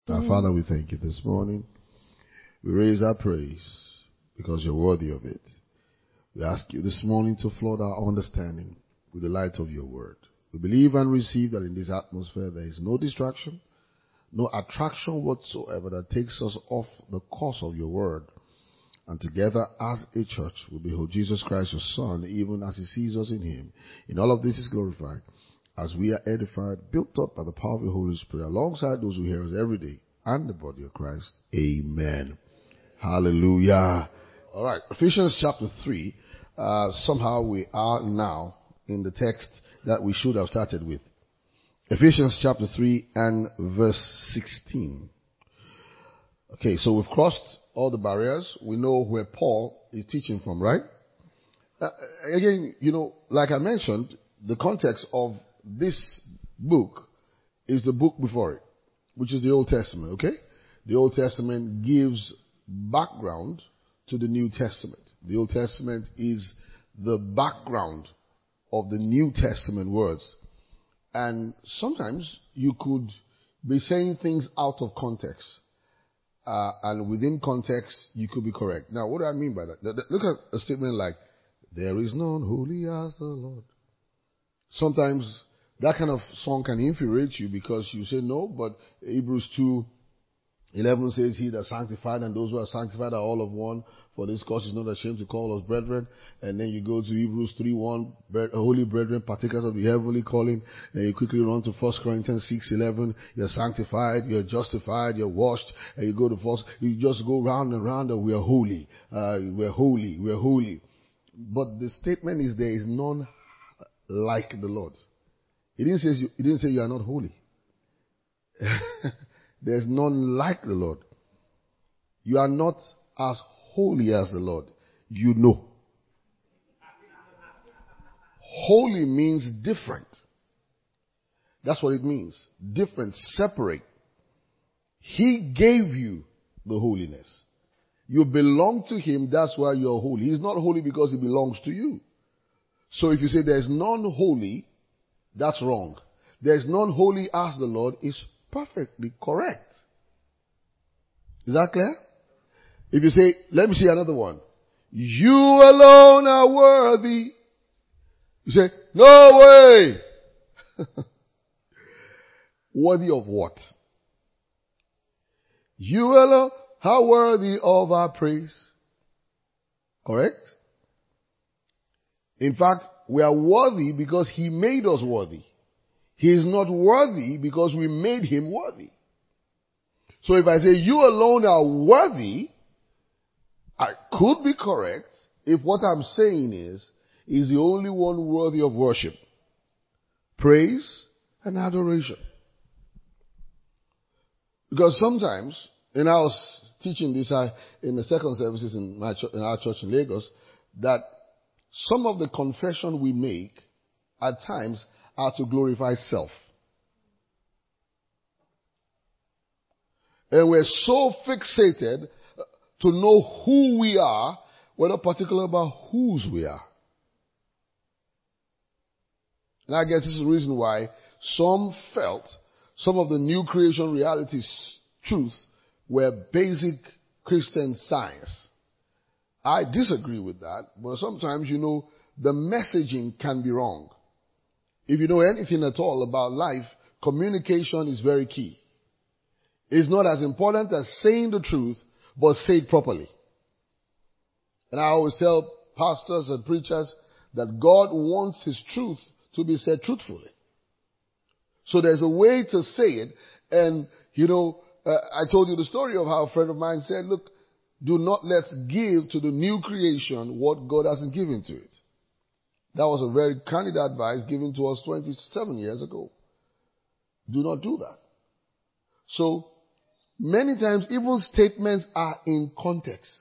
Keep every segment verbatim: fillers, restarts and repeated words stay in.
Our Father, we thank you this morning. We raise our praise because you're worthy of it. We ask you this morning to flood our understanding with the light of your word. We believe and receive that in this atmosphere there is no distraction, no attraction whatsoever that takes us off the course of your word. And together as a church, we behold Jesus Christ, your Son, even as he sees us in him. In all of this is glorified, as we are edified, built up by the power of the Holy Spirit, alongside those who hear us every day, and the body of Christ. Amen. Hallelujah. All right, Ephesians chapter three. Uh, somehow we are now in the text that we should have started with. Ephesians chapter three and verse sixteen. Okay, so we've crossed all the barriers. We know where Paul is teaching from, right? Uh, again, you know, like I mentioned, the context of this book is the book before it, which is the Old Testament, okay? The Old Testament gives background to the New Testament. The Old Testament is the background of the New Testament words. And sometimes you could be saying things out of context. Uh, and within context, you could be correct. Now, what do I mean by that? Look at a statement like, there is none holy as the Lord. Sometimes that kind of song can infuriate you because you say no, but Hebrews two eleven says, he that sanctified and those who are sanctified are all of one, for this cause is not ashamed to call us brethren. And then you go to Hebrews three one, holy brethren, partakers of the heavenly calling, and you quickly run to First Corinthians six eleven, you're sanctified, you're justified, you're washed, and you go to first, you just go round and round and we are holy, uh, we're holy, we're holy. But the statement is there is none like the Lord. He didn't say you, he didn't say you are not holy. There's none like the Lord. You are not as holy as the Lord. You know. Holy means different. That's what it means. Different, separate. He gave you the holiness. You belong to him, that's why you're holy. He's not holy because he belongs to you. So if you say there's none holy, that's wrong. There's none holy as the Lord is perfectly correct. Is that clear? If you say, let me see another one. You alone are worthy. You say, no way. Worthy of what? You alone are worthy of our praise. Correct? In fact, we are worthy because he made us worthy. He is not worthy because we made him worthy. So if I say you alone are worthy, I could be correct if what I'm saying is, is the only one worthy of worship, praise, and adoration. Because sometimes, and I was teaching this I, in the second services in, my church, in our church in Lagos, that some of the confession we make at times are to glorify self. And we're so fixated to know who we are, we're not particular about whose we are. And I guess this is the reason why some felt some of the new creation realities truth were basic Christian science. I disagree with that, but sometimes, you know, the messaging can be wrong. If you know anything at all about life, communication is very key. It's not as important as saying the truth, but say it properly. And I always tell pastors and preachers that God wants his truth to be said truthfully. So there's a way to say it. And, you know, uh, I told you the story of how a friend of mine said, look, do not let's give to the new creation what God hasn't given to it. That was a very candid advice given to us twenty-seven years ago. Do not do that. So, many times, even statements are in context.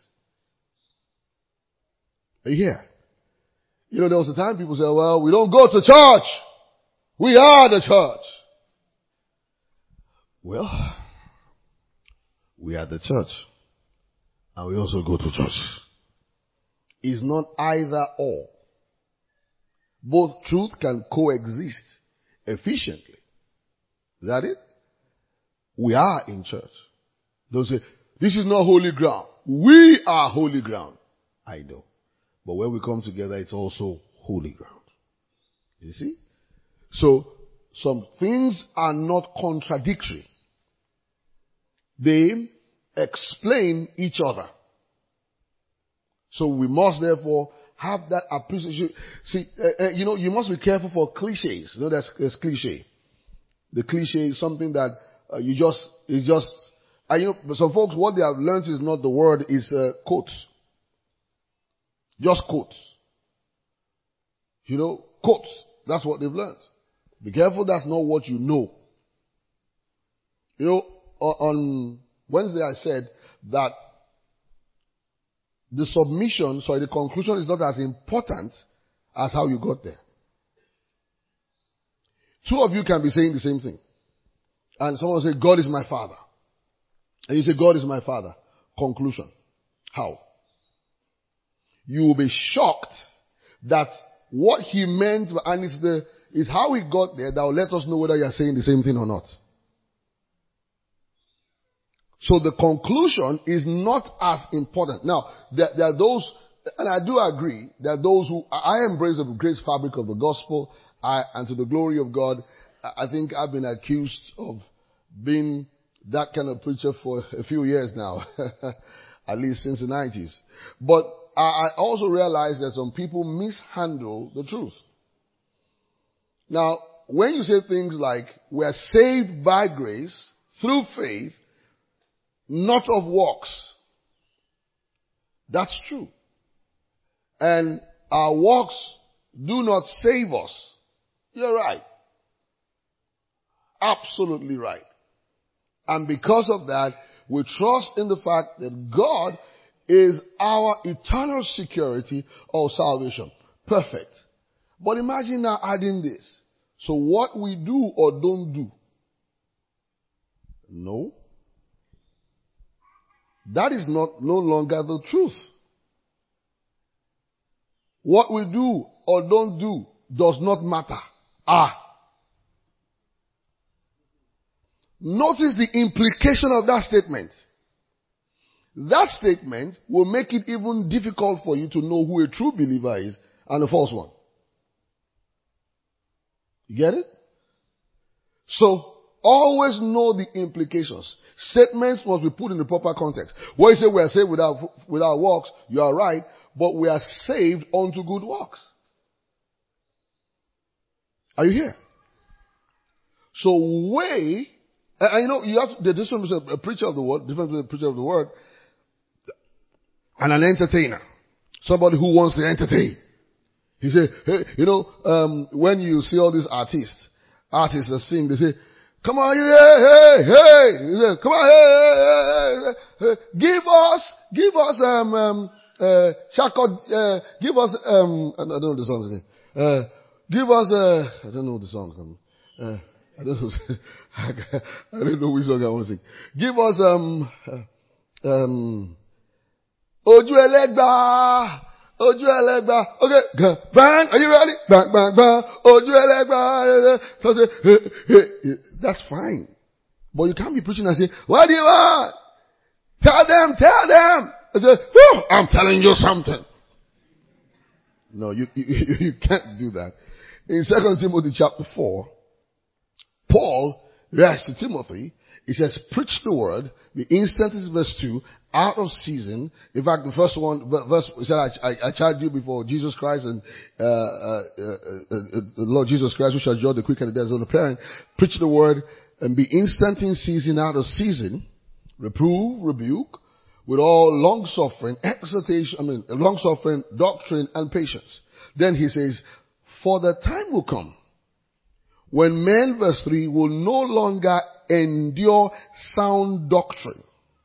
Are you here? You know, there was a time people say, well, we don't go to church. We are the church. Well, we are the church. And we also go to church. It's not either or. Both truth can coexist efficiently. Is that it? We are in church. Don't say, this is not holy ground. We are holy ground. I know. But when we come together, it's also holy ground. You see? So, some things are not contradictory. They explain each other. So we must therefore have that appreciation. See, uh, uh, you know, you must be careful for cliches. You know, that's, that's cliche. The cliche is something that uh, you just, it's just, uh, you know, some folks, what they have learned is not the word, is uh, quotes. Just quotes. You know, quotes. That's what they've learned. Be careful, that's not what you know. You know, on Wednesday I said that the submission, sorry, the conclusion is not as important as how you got there. Two of you can be saying the same thing. And someone will say, God is my father. And you say, God is my father. Conclusion. How? You will be shocked that what he meant, and it's the, is how he got there that will let us know whether you are saying the same thing or not. So the conclusion is not as important. Now, there, there are those, and I do agree, there are those who, I embrace the grace fabric of the gospel, I, and to the glory of God. I think I've been accused of being that kind of preacher for a few years now, at least since the nineties. But I also realize that some people mishandle the truth. Now, when you say things like, we're saved by grace, through faith, not of works, that's true. And our works do not save us. You're right. Absolutely right. And because of that, we trust in the fact that God is our eternal security of salvation. Perfect. But imagine now adding this. So what we do or don't do. No. That is not no longer the truth. What we do or don't do does not matter. Ah. Notice the implication of that statement. That statement will make it even difficult for you to know who a true believer is and a false one. You get it? So, always know the implications. Statements must be put in the proper context. When you say we are saved without, without works, you are right, but we are saved unto good works. Are you here? So weigh, and, and you know, you have to, the difference between a preacher of the word, difference between a preacher of the word, and an entertainer. Somebody who wants to entertain. He said, hey, you know, um, when you see all these artists, artists that sing, they say, come on, hey, hey, hey, he said, come on, hey, hey, hey, hey, give us, give us, um, um, uh, Shako, uh, give us, um, I don't know the song's name, uh, give us, uh, I don't know the song, uh, I don't know, I don't know which song I want to sing. Give us, um, uh, um, Oju Elegba, Oju Elegba. Okay, bang. Are you ready? Bang, bang, bang. Oju Elegba. So say, hey, hey, that's fine, but you can't be preaching and say, "What do you want? Tell them, tell them." I say, oh, "I'm telling you something." No, you, you you can't do that. In Second Timothy chapter four, Paul writes to Timothy. He says, preach the word, be instant is verse two, out of season. In fact, the first one, verse, he said, I, I, I charged you before Jesus Christ and, uh, uh, uh, uh, the Lord Jesus Christ, who shall judge the quick and the dead on the parent. Preach the word and be instant in season, out of season. Reprove, rebuke, with all long suffering, exhortation, I mean, long suffering, doctrine and patience. Then he says, for the time will come when men, verse three, will no longer endure sound doctrine.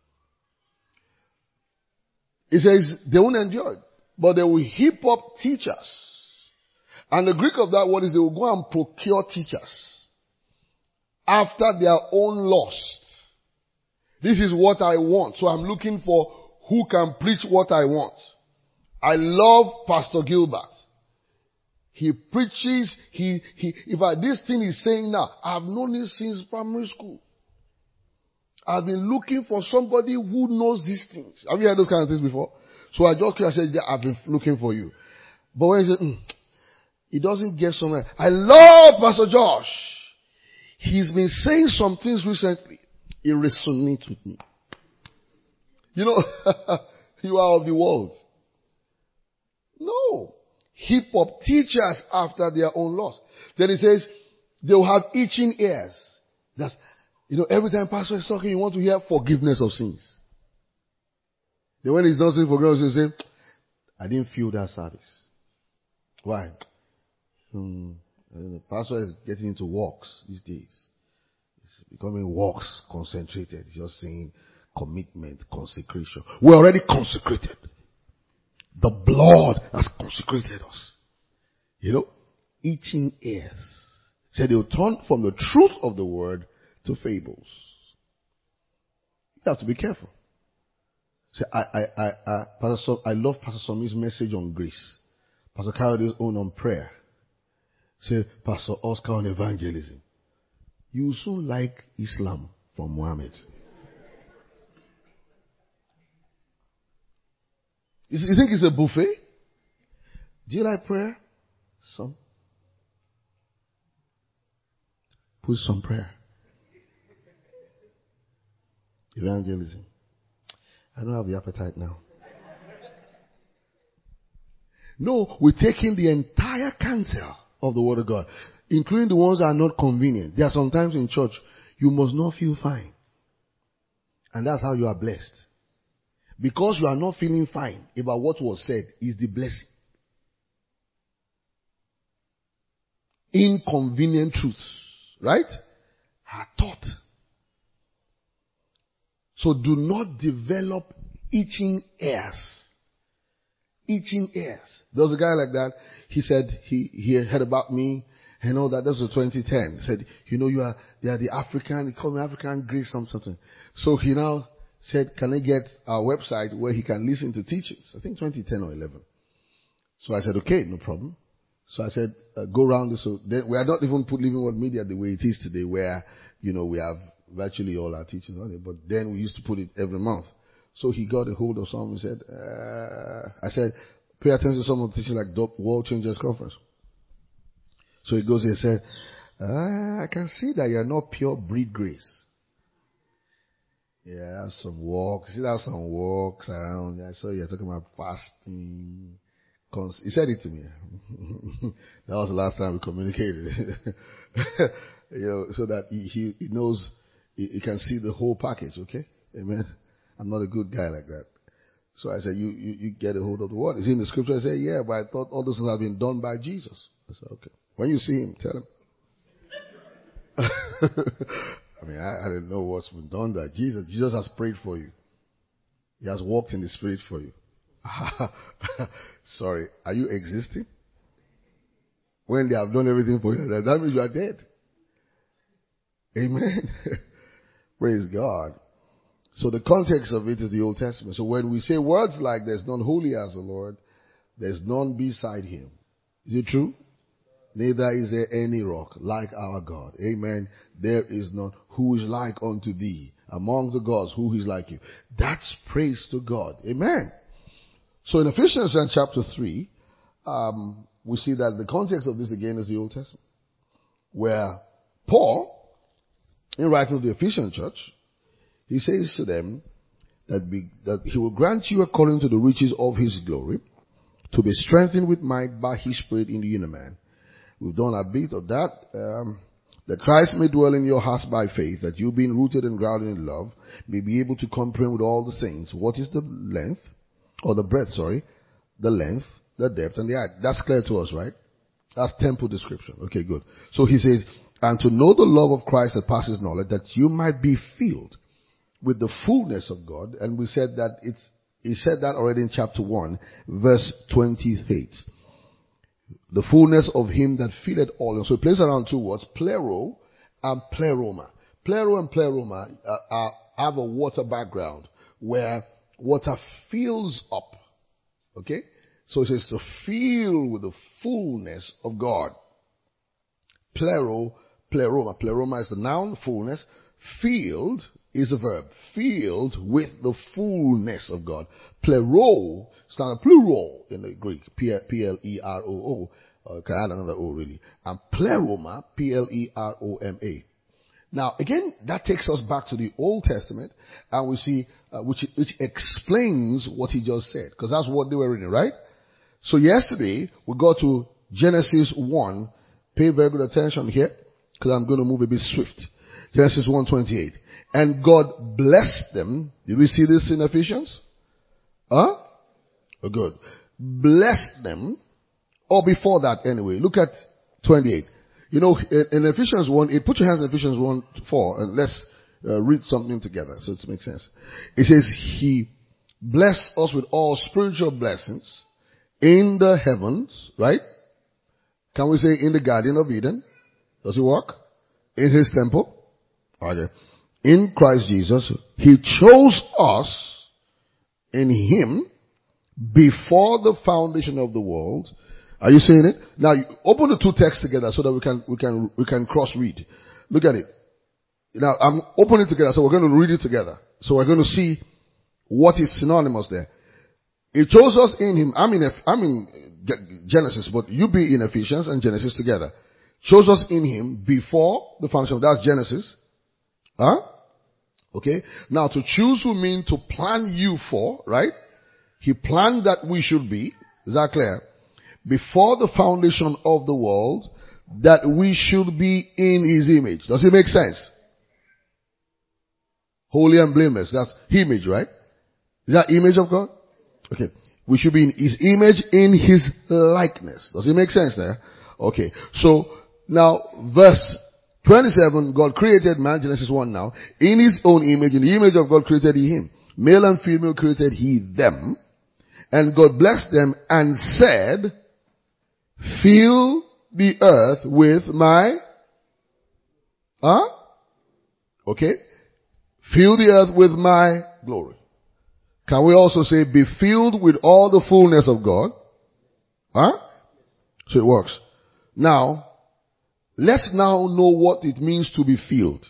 It says they won't endure it, but they will heap up teachers. And the Greek of that word is they will go and procure teachers after their own lust. This is what I want. So I'm looking for who can preach what I want. I love Pastor Gilbert. He preaches, he, he, if I, this thing he's saying now, I've known it since primary school. I've been looking for somebody who knows these things. Have you heard those kind of things before? So I just I said, yeah, I've been looking for you. But when he said, mm, he doesn't get somewhere. I love Pastor Josh. He's been saying some things recently. It resonates with me. You know, you are of the world. No. Hip hop teachers after their own laws. Then he says, they'll have itching ears. That's, you know, every time pastor is talking, you want to hear forgiveness of sins. Then when he's not saying forgiveness, he say, I didn't feel that service. Why? Hmm, I don't know. Pastor is getting into walks these days. It's becoming walks concentrated. He's just saying commitment, consecration. We're already consecrated. The blood has consecrated us. You know, itching ears. Said they'll turn from the truth of the word to fables. You have to be careful. Say, I, I, I, I, Pastor Som, I love Pastor Somi's message on grace. Pastor Kayode's own on prayer. Say, Pastor Oscar on evangelism. You will soon like Islam from Muhammad. You think it's a buffet? Do you like prayer? Some. Put some prayer. Evangelism. I don't have the appetite now. No, we're taking the entire counsel of the Word of God, including the ones that are not convenient. There are sometimes in church, you must not feel fine. And that's how you are blessed. Because you are not feeling fine about what was said is the blessing. Inconvenient truths, right? Are taught. So do not develop itching ears. Itching ears. There was a guy like that. He said he, he had heard about me and all that. That was twenty ten. He said, you know, you are, they are the African, he called me African Grace something, something. So he now said, can I get our website where he can listen to teachings? I think twenty ten or eleven. So I said, okay, no problem. So I said, uh, go around this. So then we are not even put Living Word Media the way it is today, where, you know, we have virtually all our teachings on it. But then we used to put it every month. So he got a hold of something and said, uh, I said, pay attention to some of the teachings like the World Changers Conference. So he goes and said, uh, I can see that you're not pure breed grace. Yeah, some walks. See, there's some walks around. I saw you're talking about fasting. He said it to me. That was the last time we communicated. You know, so that he, he, he knows, he, he can see the whole package, okay? Amen. I'm not a good guy like that. So I said, you, you, you get a hold of the word. Is it in the scripture? I said, yeah, but I thought all those things have been done by Jesus. I said, okay. When you see him, tell him. I mean, I, I didn't know what's been done by Jesus. Jesus has prayed for you. He has walked in the Spirit for you. Sorry, are you existing? When they have done everything for you, that means you are dead. Amen. Praise God. So the context of it is the Old Testament. So when we say words like there's none holy as the Lord, there's none beside him. Is it true? Neither is there any rock like our God. Amen. There is none who is like unto thee. Among the gods, who is like you. That's praise to God. Amen. So in Ephesians chapter three, um, we see that the context of this again is the Old Testament. Where Paul, in writing to the Ephesian church, he says to them that, be, that he will grant you according to the riches of his glory to be strengthened with might by his Spirit in the inner man. We've done a bit of that. Um, that Christ may dwell in your hearts by faith, that you being rooted and grounded in love may be able to comprehend with all the saints what is the length, or the breadth, sorry, the length, the depth, and the height. That's clear to us, right? That's temple description. Okay, good. So he says, and to know the love of Christ that passes knowledge, that you might be filled with the fullness of God. And we said that it's, he said that already in chapter one, verse twenty-eight. The fullness of him that filleth all. And so he plays around two words, plero and pleroma. Plero and pleroma uh, are, have a water background where water fills up. Okay? So it says to fill with the fullness of God. Plero, pleroma. Pleroma is the noun, fullness. Filled is a verb. Filled with the fullness of God. Plero, it's not a plural in the Greek. P L E R O O. Uh, can add another O really. And pleroma, P L E R O M A. Now, again, that takes us back to the Old Testament, and we see, uh, which, which explains what he just said, because that's what they were reading, right? So yesterday, we got to Genesis one. Pay very good attention here, because I'm going to move a bit swift. Genesis one twenty-eight. And God blessed them. Did we see this in Ephesians? Huh? Oh, good. Blessed them. Or before that anyway. Look at twenty-eight. You know, in Ephesians one, it, put your hands in Ephesians one four, and let's uh, read something together so it makes sense. It says, He blessed us with all spiritual blessings in the heavens, right? Can we say in the Garden of Eden? Does it work? In His temple? Okay. In Christ Jesus, He chose us in Him before the foundation of the world. Are you saying it? Now, you open the two texts together so that we can, we can, we can cross-read. Look at it. Now, I'm opening it together, so we're going to read it together. So we're going to see what is synonymous there. He chose us in Him. I'm in, I'm in Genesis, but you be in Ephesians and Genesis together. Chose us in Him before the foundation. That's Genesis. Huh? Okay. Now, to choose would mean to plan you for, right? He planned that we should be. Is that clear? Before the foundation of the world, that we should be in His image. Does it make sense? Holy and blameless. That's image, right? Is that image of God? Okay. We should be in His image, in His likeness. Does it make sense there? Okay. So, now, verse twenty-seven, God created man, Genesis one now, in His own image, in the image of God created He him. Male and female created He them. And God blessed them and said, fill the earth with my, huh? Okay. Fill the earth with my glory. Can we also say be filled with all the fullness of God? Huh? So it works. Now, let's now know what it means to be filled.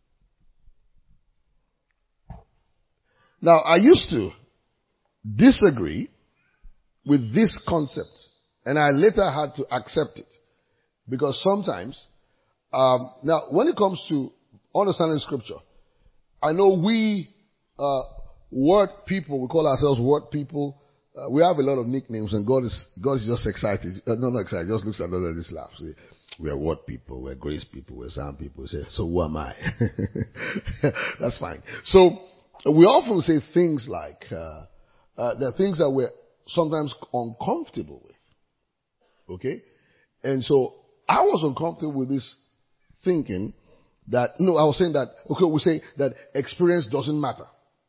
Now, I used to disagree with this concept, and I later had to accept it. Because sometimes, um, now when it comes to understanding scripture, I know we, uh, word people, we call ourselves word people, uh, we have a lot of nicknames, and God is, God is just excited. Uh, no, not excited, just looks at us and just laughs. We are word people, we're grace people, we're sound people. Say, so who am I? That's fine. So, we often say things like, uh, uh, there are things that we're sometimes uncomfortable with. Okay? And so, I was uncomfortable with this thinking that, no, I was saying that, okay, we say that experience doesn't matter.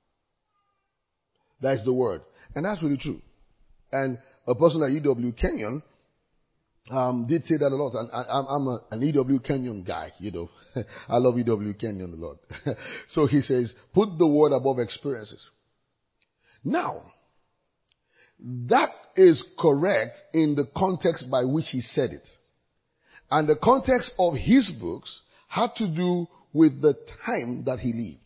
That's the word. And that's really true. And a person at E W Kenyon, um, did say that a lot. And I, I'm a, an E W Kenyon guy, you know. I love E W Kenyon a lot. So he says, put the word above experiences. Now, that is correct in the context by which he said it. And the context of his books had to do with the time that he lived.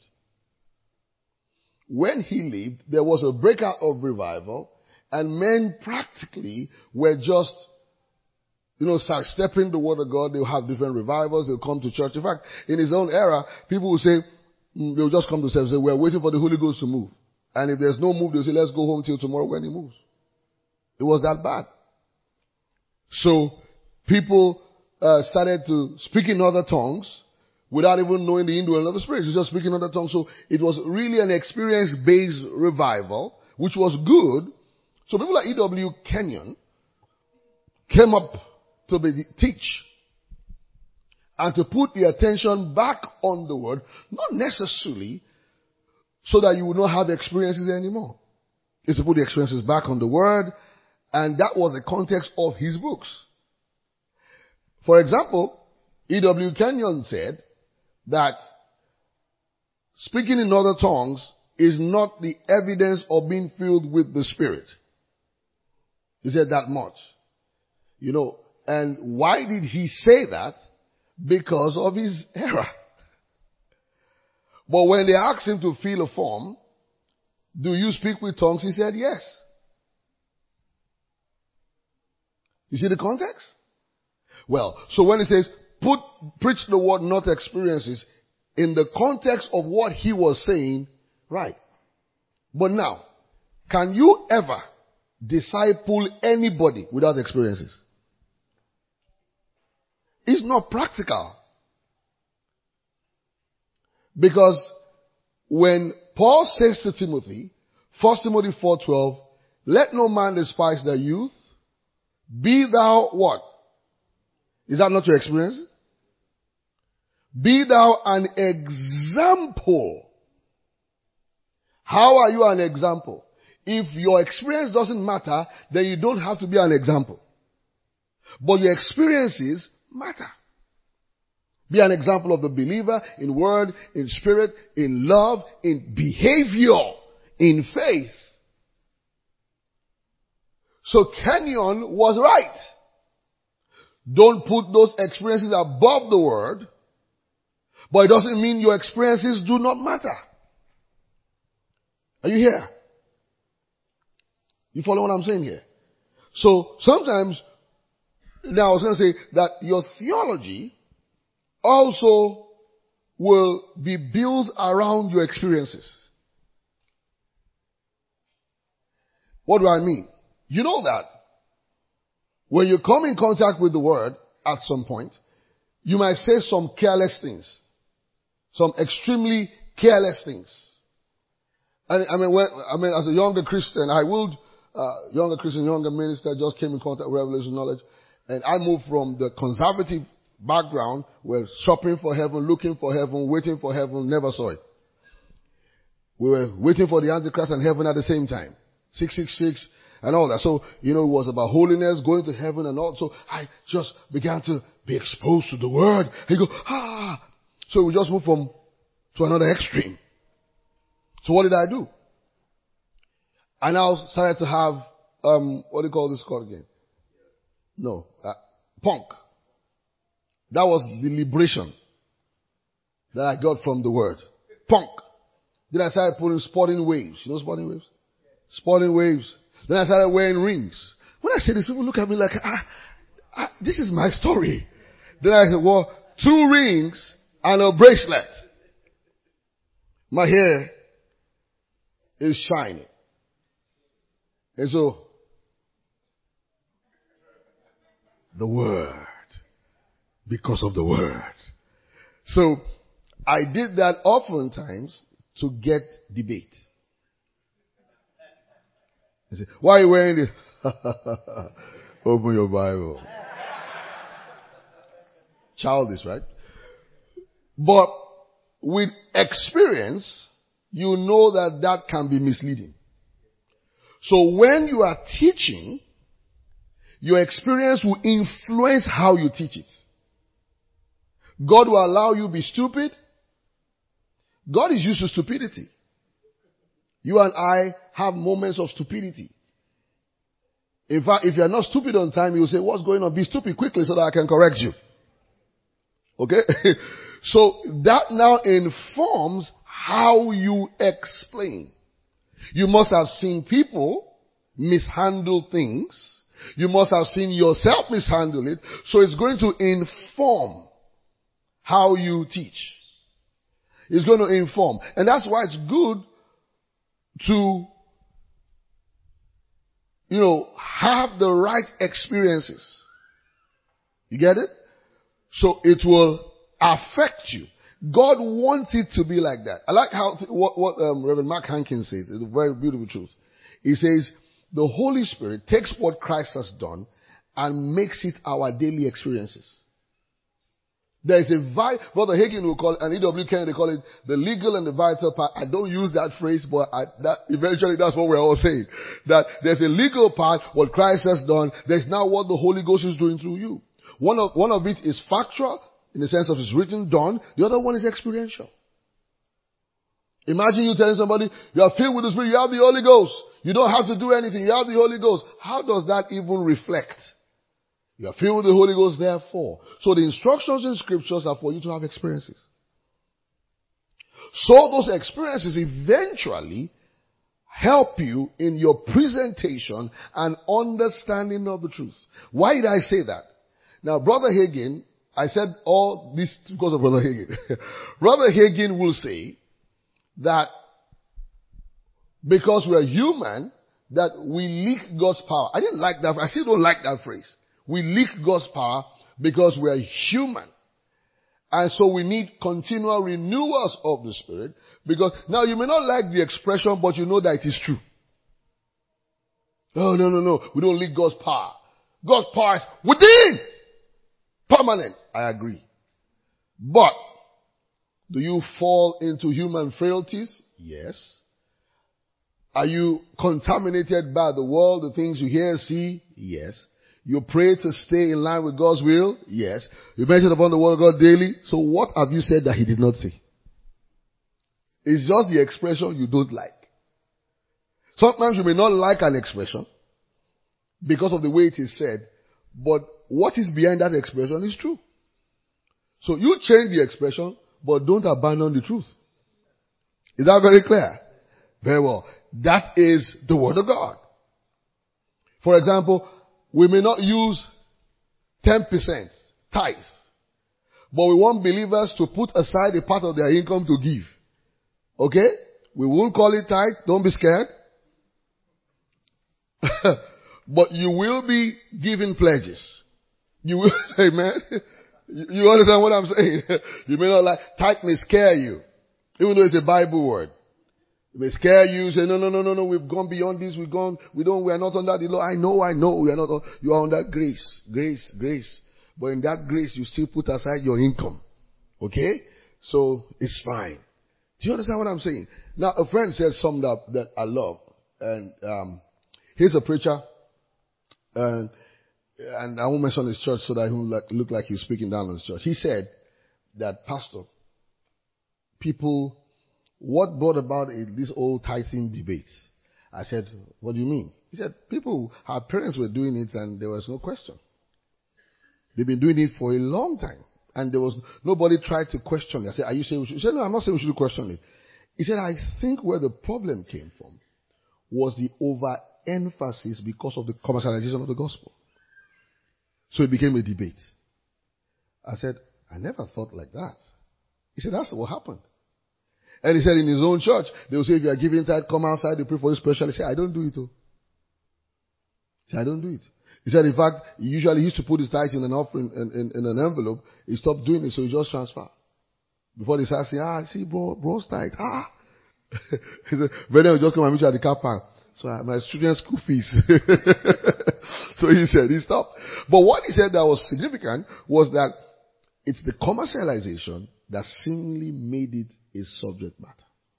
When he lived, there was a breakout of revival, and men practically were just, you know, sidestepping the word of God. They'll have different revivals. They'll come to church. In fact, in his own era, people will say, mm, they'll just come to service and say, we're waiting for the Holy Ghost to move. And if there's no move, they'll say, let's go home till tomorrow when he moves. It was that bad. So, people uh, started to speak in other tongues without even knowing the indwelling of the Spirit. It's just speaking in other tongues. So, it was really an experience-based revival, which was good. So, people like E W Kenyon came up to be, teach and to put the attention back on the word, not necessarily so that you will not have experiences anymore. It's to put the experiences back on the word, and that was the context of his books. For example, E W Kenyon said that speaking in other tongues is not the evidence of being filled with the Spirit. He said that much. You know, and why did he say that? Because of his era. But when they asked him to fill a form, do you speak with tongues? He said yes. You see the context? Well, so when he says, put, preach the word, not experiences, in the context of what he was saying, right. But now, can you ever disciple anybody without experiences? It's not practical. Because when Paul says to Timothy, First Timothy four twelve, let no man despise thy youth, be thou what? Is that not your experience? Be thou an example. How are you an example? If your experience doesn't matter, then you don't have to be an example. But your experiences matter. Be an example of the believer in word, in spirit, in love, in behavior, in faith. So Kenyon was right. Don't put those experiences above the word, but it doesn't mean your experiences do not matter. Are you here? You follow what I'm saying here? So sometimes, now I was going to say that your theology also will be built around your experiences. What do I mean? You know that when you come in contact with the word at some point, you might say some careless things. Some extremely careless things. And I mean, when, I mean, as a younger Christian, I would, uh, younger Christian, younger minister, just came in contact with revelation knowledge. And I moved from the conservative background where shopping for heaven, looking for heaven, waiting for heaven, never saw it. We were waiting for the Antichrist and heaven at the same time. six six six and all that. So, you know, it was about holiness, going to heaven and all. So I just began to be exposed to the word. And you go, ah. So we just moved from, to another extreme. So what did I do? I now started to have, um, what do you call this called again? No, uh, punk. That was the liberation that I got from the word. Punk. Then I started putting sporting waves. You know sporting waves? Sporting waves. Then I started wearing rings. When I say this, people look at me like, ah, ah, this is my story. Then I said, well, two rings and a bracelet. My hair is shining. And so, the word. Because of the word. So, I did that oftentimes to get debate. I say, why are you wearing this? Open your Bible. Childish, right? But with experience, you know that that can be misleading. So when you are teaching, your experience will influence how you teach it. God will allow you to be stupid. God is used to stupidity. You and I have moments of stupidity. In fact, if you are not stupid on time, you will say, what's going on? Be stupid quickly so that I can correct you. Okay? So that now informs how you explain. You must have seen people mishandle things. You must have seen yourself mishandle it. So it's going to inform how you teach. It's going to inform. And that's why it's good to, you know, have the right experiences. You get it? So it will affect you. God wants it to be like that. I like how, what, what um, Reverend Mark Hankins says. It's a very beautiful truth. He says, the Holy Spirit takes what Christ has done and makes it our daily experiences. There is a vi- Brother Hagin will call it, and E W Kennedy call it the legal and the vital part. I don't use that phrase, but I, that, eventually that's what we're all saying. That there's a legal part, what Christ has done. There's now what the Holy Ghost is doing through you. One of, one of it is factual, in the sense of it's written, done. The other one is experiential. Imagine you telling somebody, you are filled with the Spirit, you have the Holy Ghost. You don't have to do anything, you have the Holy Ghost. How does that even reflect? You are filled with the Holy Ghost, therefore. So the instructions in scriptures are for you to have experiences. So those experiences eventually help you in your presentation and understanding of the truth. Why did I say that? Now, Brother Hagin, I said all this because of Brother Hagin. Brother Hagin will say that because we are human, that we leak God's power. I didn't like that. I still don't like that phrase. We leak God's power because we are human. And so we need continual renewals of the Spirit. Because now you may not like the expression, but you know that it is true. Oh, no, no, no. We don't leak God's power. God's power is within. Permanent. I agree. But do you fall into human frailties? Yes. Are you contaminated by the world, the things you hear, see? Yes. You pray to stay in line with God's will? Yes. You meditate upon the word of God daily? So what have you said that he did not say? It's just the expression you don't like. Sometimes you may not like an expression because of the way it is said, but what is behind that expression is true. So you change the expression, but don't abandon the truth. Is that very clear? Very well. That is the word of God. For example, we may not use ten percent tithe, but we want believers to put aside a part of their income to give. Okay? We won't call it tithe. Don't be scared. But you will be giving pledges. You will, amen. You understand what I'm saying? You may not like, tithe may scare you, even though it's a Bible word. It may scare you, say, no, no, no, no, no, we've gone beyond this, we've gone, we don't, we are not under the law. I know, I know, we are not, you are under grace, grace, grace. But in that grace, you still put aside your income. Okay? So, it's fine. Do you understand what I'm saying? Now, a friend said something that, that I love, and, um, he's a preacher, and, and I won't mention his church so that he won't look, look like he's speaking down on his church. He said that, Pastor, people, what brought about this old tithing debate? I said, what do you mean? He said, people, our parents were doing it and there was no question. They've been doing it for a long time. And there was, nobody tried to question it. I said, are you saying we should? He said, no, I'm not saying we should question it. He said, I think where the problem came from was the overemphasis because of the commercialization of the gospel. So it became a debate. I said, I never thought like that. He said, that's what happened. And he said in his own church, they will say, if you are giving tithe, come outside, they pray for you specially. He said, I don't do it. Oh. He said, I don't do it. He said, in fact, he usually used to put his tithe in an offering, in, in, in an envelope. He stopped doing it, so he just transfer. Before they start saying, ah, see, bro, bro's tithe, ah. He said, brother will just come and meet you at the car park. So uh, my students' school fees. So he said, he stopped. But what he said that was significant was that it's the commercialization that seemingly made it a subject matter.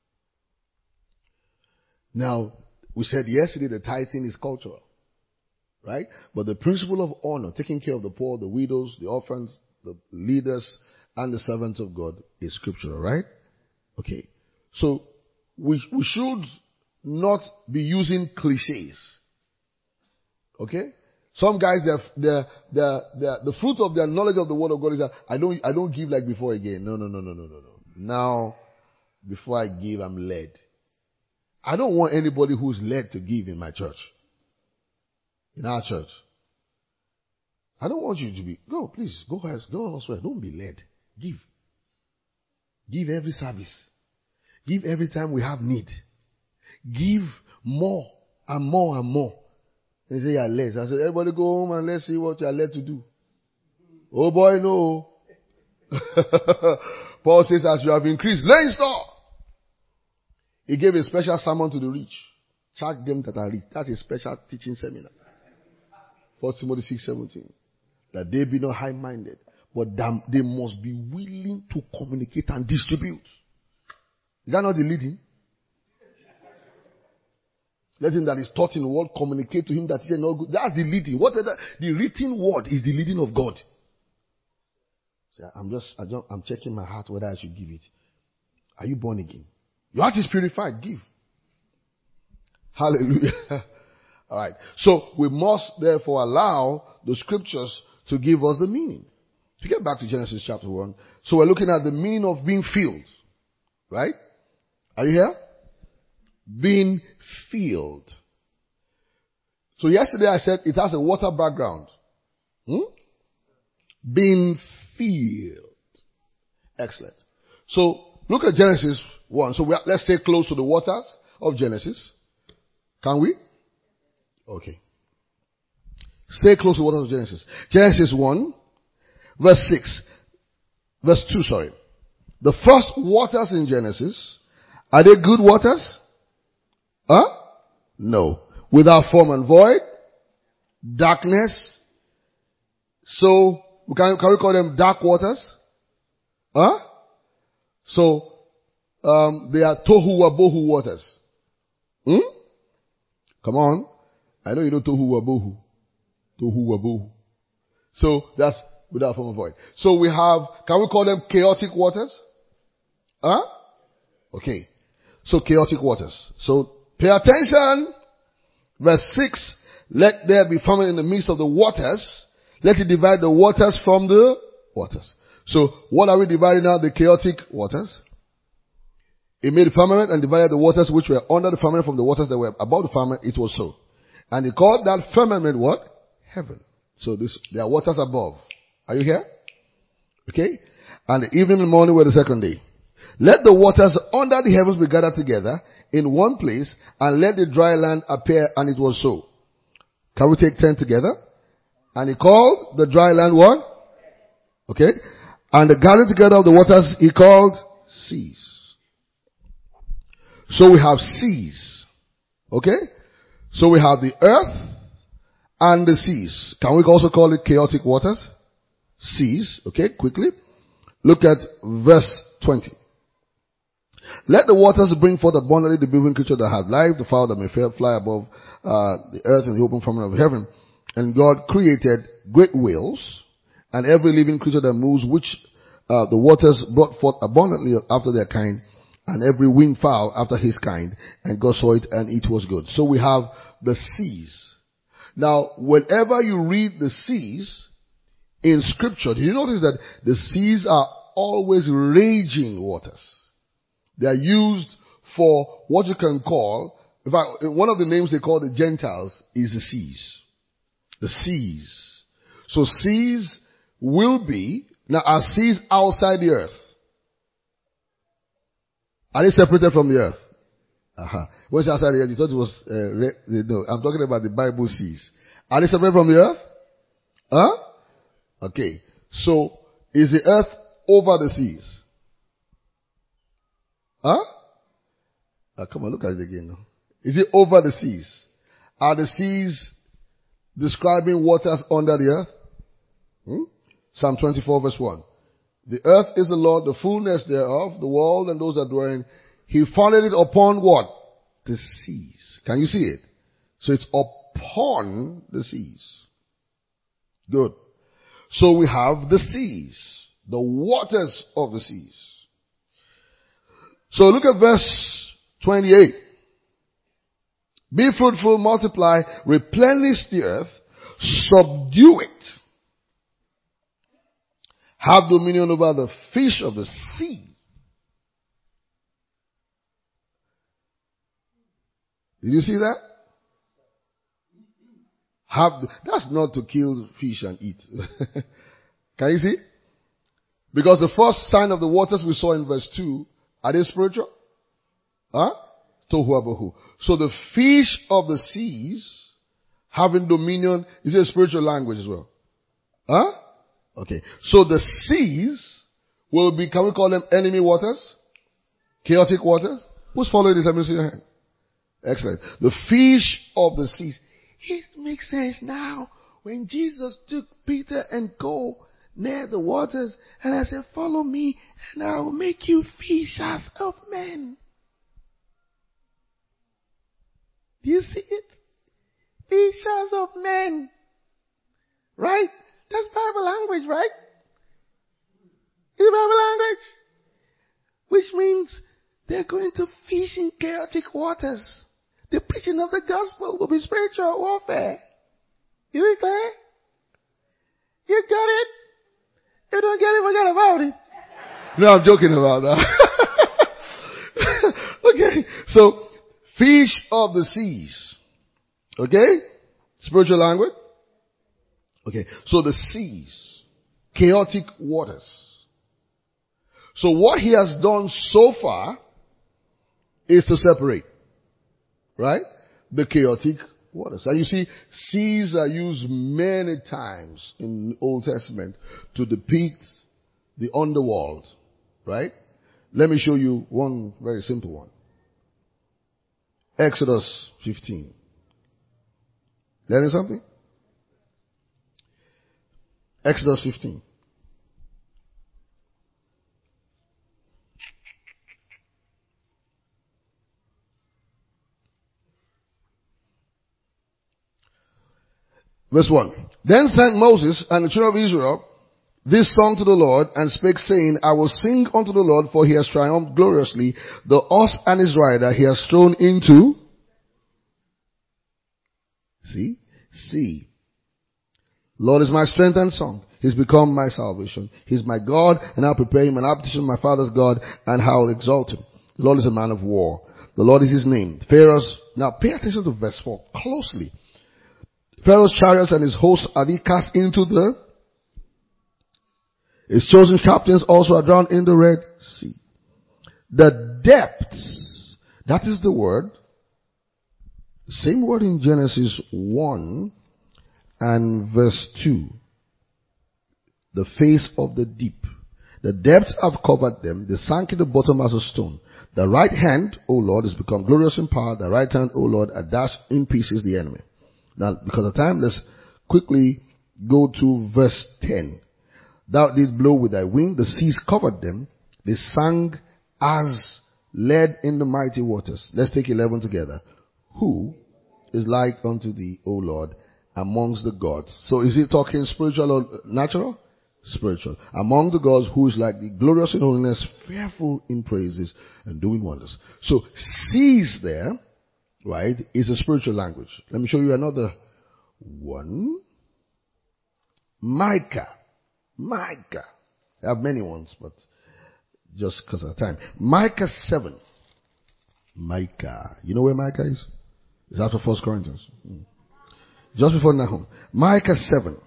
Now, we said yesterday the tithing is cultural, right? But the principle of honor, taking care of the poor, the widows, the orphans, the leaders, and the servants of God is scriptural, right? Okay. So, we, we should not be using cliches. Okay? Some guys, they're, they're, they're, they're, the fruit of their knowledge of the word of God is that I don't, I don't give like before again. No, no, no, no, no, no, no. Now, before I give, I'm led. I don't want anybody who's led to give in my church. In our church. I don't want you to be, go, please, go, go elsewhere. Don't be led. Give. Give every service. Give every time we have need. Give more and more and more. They say you are led. I said, everybody go home and let's see what you are led to do. Oh boy, no. Paul says, as you have increased, lay in store. He gave a special sermon to the rich. Charge them that are rich. That's a special teaching seminar. First Timothy six seventeen. That they be not high-minded, but they must be willing to communicate and distribute. Is that not the leading? Let him that is taught in the word communicate to him that is not good. That's the leading. What the, the written word is the leading of God. So I'm just, I don't, I'm checking my heart whether I should give it. Are you born again? Your heart is purified. Give. Hallelujah. All right. So we must therefore allow the scriptures to give us the meaning. To get back to Genesis chapter one. So we're looking at the meaning of being filled. Right? Are you here? Being filled. So yesterday I said it has a water background. Hmm? Being filled. Excellent. So look at Genesis one. So we are, let's stay close to the waters of Genesis. Can we? Okay. Stay close to the waters of Genesis. Genesis one, verse six. Verse two, sorry. The first waters in Genesis, are they good waters? Huh? No. Without form and void, darkness. So, can, can we call them dark waters? Huh? So, um, they are tohu wabohu waters. Hmm? Come on. I know you know tohu wabohu. Tohu wabohu. So, that's without form and void. So we have, can we call them chaotic waters? Huh? Okay. So chaotic waters. So pay attention. Verse six. Let there be firmament in the midst of the waters. Let it divide the waters from the waters. So what are we dividing now? The chaotic waters. It made a firmament and divided the waters which were under the firmament from the waters that were above the firmament. It was so. And he called that firmament what? Heaven. So this, there are waters above. Are you here? Okay. And the evening and morning were the second day. Let the waters under the heavens be gathered together in one place, and let the dry land appear, and it was so. Can we take ten together? And he called the dry land what? Okay. And the gathering together of the waters he called seas. So we have seas. Okay. So we have the earth and the seas. Can we also call it chaotic waters? Seas. Okay, quickly. Look at verse twenty. Let the waters bring forth abundantly the living creature that has life, the fowl that may fly above uh, the earth and the open firmament of heaven. And God created great whales and every living creature that moves, which uh, the waters brought forth abundantly after their kind, and every winged fowl after his kind. And God saw it, and it was good. So we have the seas. Now, whenever you read the seas in scripture, do you notice that the seas are always raging waters? They are used for what you can call, in fact, one of the names they call the Gentiles is the seas. The seas. So seas will be, now are seas outside the earth? Are they separated from the earth? Uh-huh. When it's outside the earth, you thought it was, uh, re- no, I'm talking about the Bible seas. Are they separated from the earth? Huh? Okay. So, is the earth over the seas? Huh? Uh, come on, look at it again. Is it over the seas? Are the seas describing waters under the earth? Hmm? Psalm twenty-four verse one. The earth is the Lord, the fullness thereof, the world and those that dwell in. He founded it upon what? The seas. Can you see it? So it's upon the seas. Good. So we have the seas. The waters of the seas. So look at verse twenty-eight. Be fruitful, multiply, replenish the earth, subdue it. Have dominion over the fish of the sea. Did you see that? Have, that's not to kill fish and eat. Can you see? Because the first sign of the waters we saw in verse two, are they spiritual? Huh? Tohu wabohu. So the fish of the seas having dominion is a spiritual language as well. Huh? Okay. So the seas will be, can we call them enemy waters? Chaotic waters? Who's following this? Let me see your hand. Excellent. The fish of the seas. It makes sense now. When Jesus took Peter and go near the waters, and I said, follow me, and I will make you fishers of men. Do you see it? Fishers of men. Right? That's Bible language, right? It's Bible language. Which means they're going to fish in chaotic waters. The preaching of the gospel will be spiritual warfare. Is it clear? You got it? You don't get it, forget about it. No, I'm joking about that. Look So, fish of the seas. Okay? Spiritual language. Okay. So the seas. Chaotic waters. So what he has done so far is to separate. Right? The chaotic waters. And you see, seas are used many times in the Old Testament to depict the underworld. Right? Let me show you one very simple one. Exodus fifteen. Learning something? Exodus fifteen. Verse one. Then sang Moses and the children of Israel this song to the Lord, and spake, saying, I will sing unto the Lord, for he has triumphed gloriously. The horse and his rider he has thrown into. See? See. Lord is my strength and song. He's become my salvation. He's my God, and I'll prepare him an habitation of my father's God, and I'll exalt him. The Lord is a man of war. The Lord is his name. Pharaoh's, now pay attention to verse four closely. Pharaoh's chariots and his hosts are they cast into the His chosen captains also are drowned in the Red Sea. The depths, that is the word, same word in Genesis one and verse two. The face of the deep. The depths have covered them. They sank in the bottom as a stone. The right hand, O Lord, has become glorious in power. The right hand, O Lord, has dashed in pieces the enemy. Now, because of time, let's quickly go to verse ten. Thou didst blow with thy wind, the seas covered them, they sank as lead in the mighty waters. Let's take eleven together. Who is like unto thee, O Lord, amongst the gods? So is he talking spiritual or natural? Spiritual. Among the gods, who is like thee, glorious in holiness, fearful in praises, and doing wonders. So seas there, right, is a spiritual language. Let me show you another one. Micah. Micah. I have many ones, but just because of time. Micah seven. Micah. You know where Micah is? It's after First Corinthians. Hmm. Just before Nahum. Micah seven.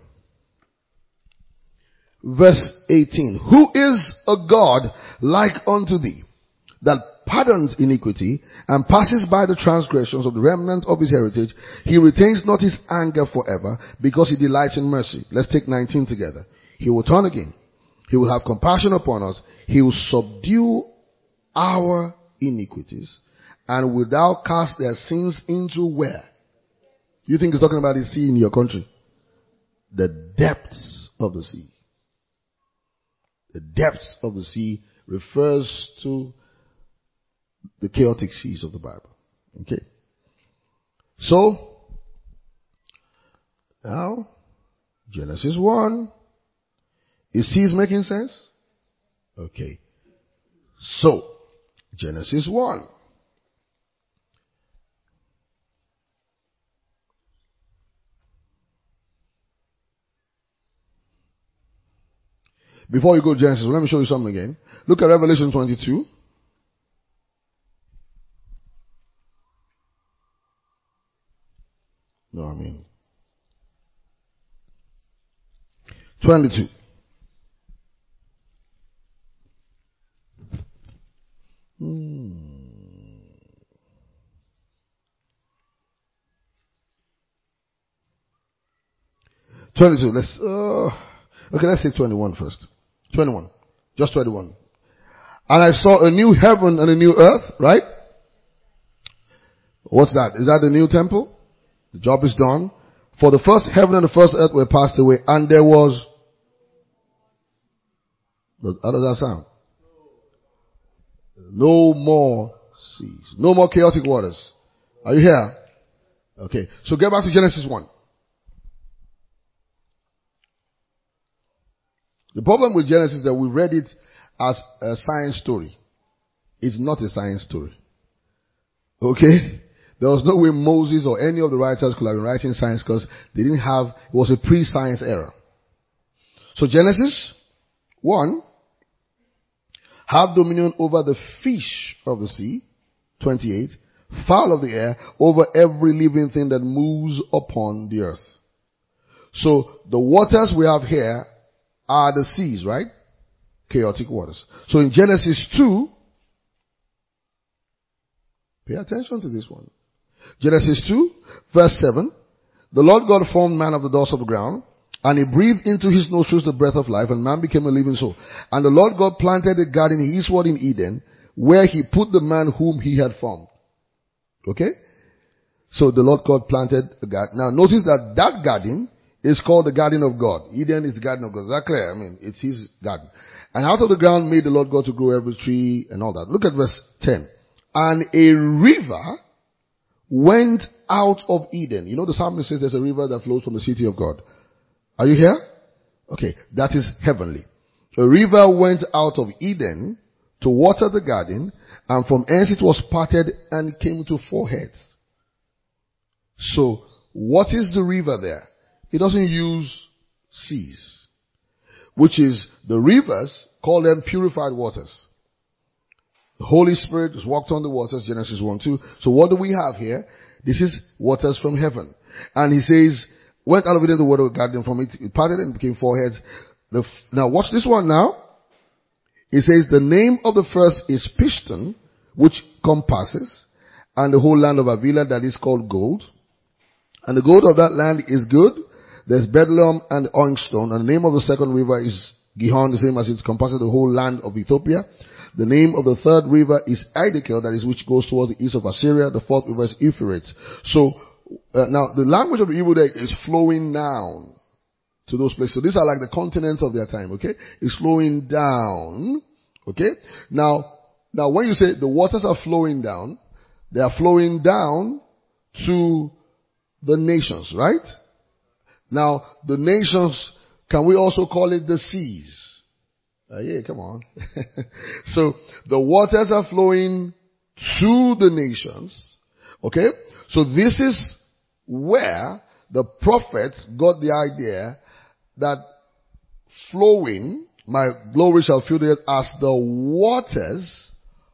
Verse eighteen. Who is a God like unto thee, that pardons iniquity and passes by the transgressions of the remnant of his heritage? He retains not his anger forever, because he delights in mercy. Let's take nineteen together. He will turn again. He will have compassion upon us. He will subdue our iniquities, and will thou cast their sins into where? You think he's talking about the sea in your country? The depths of the sea. The depths of the sea refers to the chaotic seas of the Bible. Okay. So, now, Genesis one. Is seas making sense? Okay. So, Genesis one. Before you go to Genesis, let me show you something again. Look at Revelation twenty-two. No, I mean. twenty-two. Hmm. twenty-two. Let's, uh, okay, let's say twenty-one first. twenty-one. Just twenty-one. And I saw a new heaven and a new earth, right? What's that? Is that the new temple? The job is done. For the first heaven and the first earth were passed away, and there was, how does that sound? No more seas. No more chaotic waters. Are you here? Okay. So get back to Genesis one. The problem with Genesis is that we read it as a science story. It's not a science story. Okay? There was no way Moses or any of the writers could have been writing science, because they didn't have, it was a pre-science era. So Genesis one, have dominion over the fish of the sea. twenty-eight, fowl of the air, over every living thing that moves upon the earth. So the waters we have here are the seas, right? Chaotic waters. So in Genesis two, pay attention to this one. Genesis two, verse seven, the Lord God formed man of the dust of the ground, and he breathed into his nostrils the breath of life, and man became a living soul. And the Lord God planted a garden eastward in Eden, where he put the man whom he had formed. Okay? So the Lord God planted a garden. Now notice that that garden is called the garden of God. Eden is the garden of God. Is that clear? I mean, it's his garden. And out of the ground made the Lord God to grow every tree and all that. Look at verse ten. And a river went out of Eden. You know the psalmist says there's a river that flows from the city of God. Are you here? Okay, that is heavenly. A river went out of Eden to water the garden, and from hence it was parted and came to four heads. So, what is the river there? It doesn't use seas, which is the rivers, call them purified waters. The Holy Spirit has walked on the waters, Genesis one, two. So what do we have here? This is waters from heaven. And he says, went out of it in the water of the garden, from it, it parted and became four heads. The, now watch this one now. It says the name of the first is Pishton, which compasses, and the whole land of Avila, that is called gold. And the gold of that land is good. There's Bedlam and Oinkstone, and the name of the second river is Gihon, the same as it compasses the whole land of Ethiopia. The name of the third river is Eidekel, that is which goes towards the east of Assyria. The fourth river is Euphrates. So, uh, now the language of the Hebrew there is flowing down to those places. So these are like the continents of their time, okay? It's flowing down, okay? Now, now when you say the waters are flowing down, they are flowing down to the nations, right? Now, the nations, can we also call it the seas? Uh, yeah, come on. So, the waters are flowing to the nations, okay? So this is where the prophets got the idea that flowing, my glory shall fill the earth as the waters